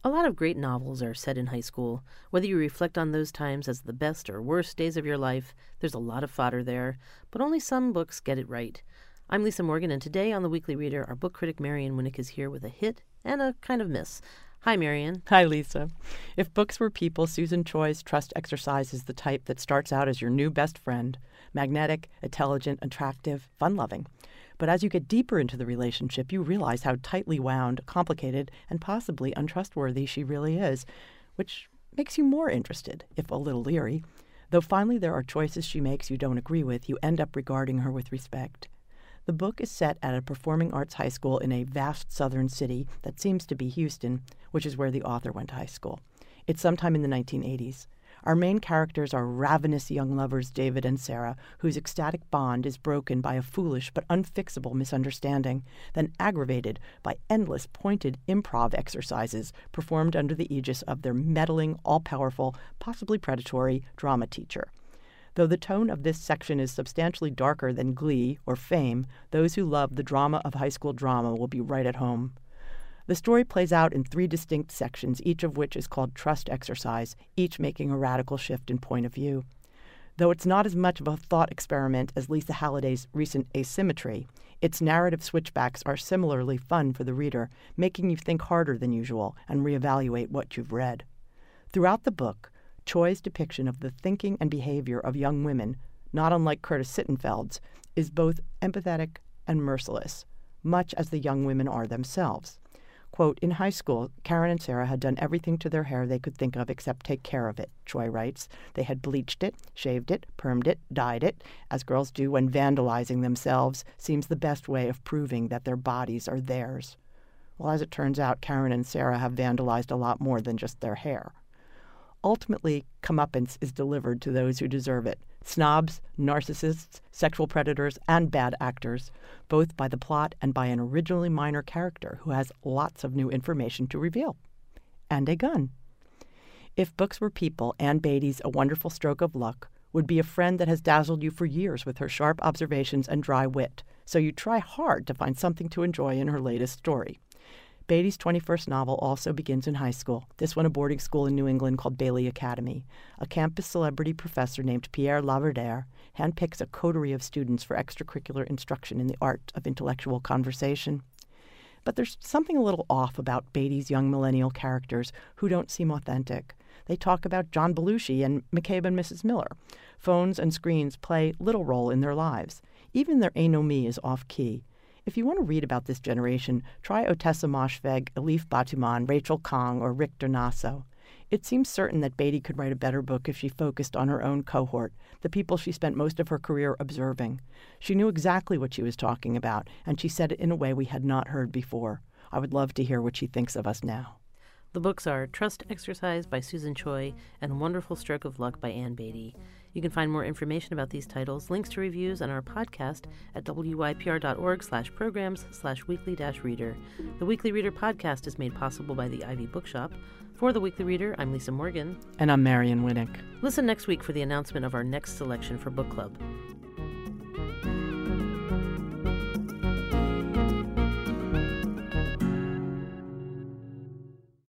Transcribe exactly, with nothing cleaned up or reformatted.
A lot of great novels are set in high school. Whether you reflect on those times as the best or worst days of your life, there's a lot of fodder there, but only some books get it right. I'm Lisa Morgan, and today on The Weekly Reader, our book critic Marian Winnick is here with a hit and a kind of miss. Hi, Marian. Hi, Lisa. If books were people, Susan Choi's Trust Exercise is the type that starts out as your new best friend, magnetic, intelligent, attractive, fun-loving. But as you get deeper into the relationship, you realize how tightly wound, complicated, and possibly untrustworthy she really is, which makes you more interested, if a little leery. Though finally there are choices she makes you don't agree with, you end up regarding her with respect. The book is set at a performing arts high school in a vast southern city that seems to be Houston, which is where the author went to high school. It's sometime in the nineteen eighties. Our main characters are ravenous young lovers David and Sarah, whose ecstatic bond is broken by a foolish but unfixable misunderstanding, then aggravated by endless pointed improv exercises performed under the aegis of their meddling, all-powerful, possibly predatory drama teacher. Though the tone of this section is substantially darker than Glee or Fame, those who love the drama of high school drama will be right at home. The story plays out in three distinct sections, each of which is called Trust Exercise, each making a radical shift in point of view. Though it's not as much of a thought experiment as Lisa Halliday's recent Asymmetry, its narrative switchbacks are similarly fun for the reader, making you think harder than usual and reevaluate what you've read. Throughout the book, Choi's depiction of the thinking and behavior of young women, not unlike Curtis Sittenfeld's, is both empathetic and merciless, much as the young women are themselves. Quote, in high school, Karen and Sarah had done everything to their hair they could think of except take care of it, Choi writes. They had bleached it, shaved it, permed it, dyed it, as girls do when vandalizing themselves seems the best way of proving that their bodies are theirs. Well, as it turns out, Karen and Sarah have vandalized a lot more than just their hair. Ultimately, comeuppance is delivered to those who deserve it. Snobs, narcissists, sexual predators, and bad actors, both by the plot and by an originally minor character who has lots of new information to reveal. And a gun. If books were people, Ann Beatty's A Wonderful Stroke of Luck would be a friend that has dazzled you for years with her sharp observations and dry wit, so you try hard to find something to enjoy in her latest story. Beatty's twenty-first novel also begins in high school, this one a boarding school in New England called Bailey Academy. A campus celebrity professor named Pierre Laverdere handpicks a coterie of students for extracurricular instruction in the art of intellectual conversation. But there's something a little off about Beatty's young millennial characters who don't seem authentic. They talk about John Belushi and McCabe and Missus Miller. Phones and screens play little role in their lives. Even their anomie is off-key. If you want to read about this generation, try Ottessa Moshfegh, Elif Batuman, Rachel Khong, or Rick Donasso. It seems certain that Beatty could write a better book if she focused on her own cohort, the people she spent most of her career observing. She knew exactly what she was talking about, and she said it in a way we had not heard before. I would love to hear what she thinks of us now. The books are Trust Exercise by Susan Choi and Wonderful Stroke of Luck by Ann Beatty. You can find more information about these titles, links to reviews, and our podcast at wypr.org slash programs slash weekly dash reader. The Weekly Reader podcast is made possible by the Ivy Bookshop. For The Weekly Reader, I'm Lisa Morgan. And I'm Marian Winnick. Listen next week for the announcement of our next selection for book club.